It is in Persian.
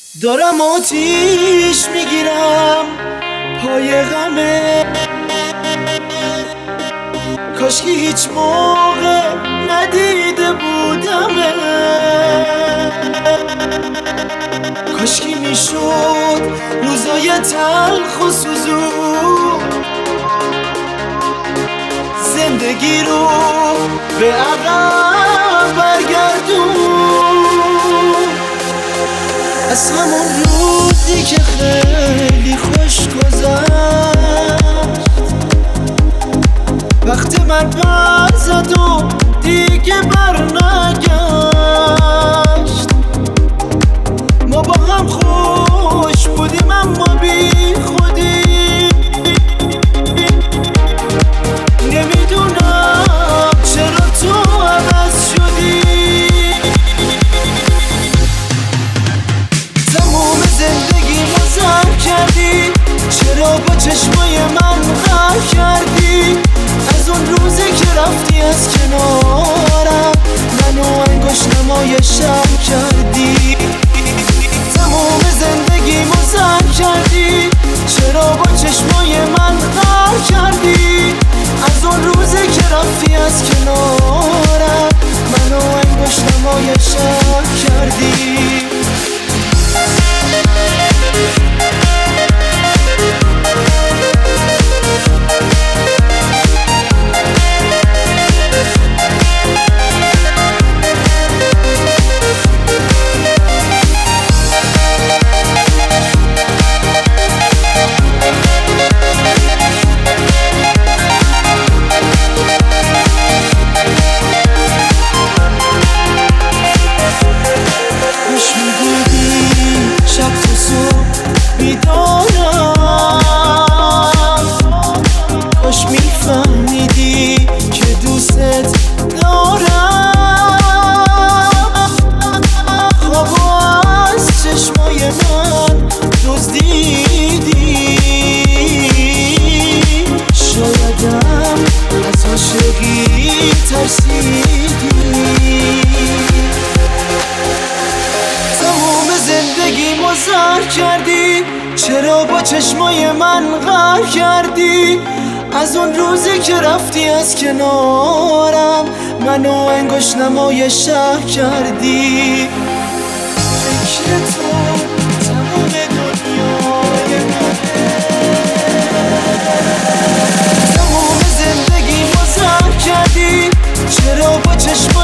دارم آتیش میگیرم پای غمه، کاشکی هیچ موقع ندیده بودمه، کاشکی میشد روزای تلخ و سوزون زندگی رو به عقب برگردون. از همون روزی که خیلی خوش گذشت، وقتی من پر زد و دیگه برنگشت، ما با هم خوش بودیم اما بی خودی، نمیدونم چرا تو عوض شدی. تموم زندگی مزر کردی، چرا با چشمای من غر کردی؟ از اون روزی که رفتی از کنارم منو انگشت نمای شب کردی. تموم زندگی مزر کردی، چرا با چشمای من غر کردی؟ از اون روزی که رفتی از کنارم منو انگشت نمای شب کردی. کاش میفهمیدی که دوست دارم، خوابو از چشمای من دزدیدی، شایدم از عاشقی ترسیدی. تموم زندگی مزر کردی، چرا با چشمای من غر کردی؟ از اون روزی که رفتی از کنارم منو انگشت نمای شب کردی. فکر تو تمام دنیای منه، تموم زندگی مزر کردی، چرا با چشمای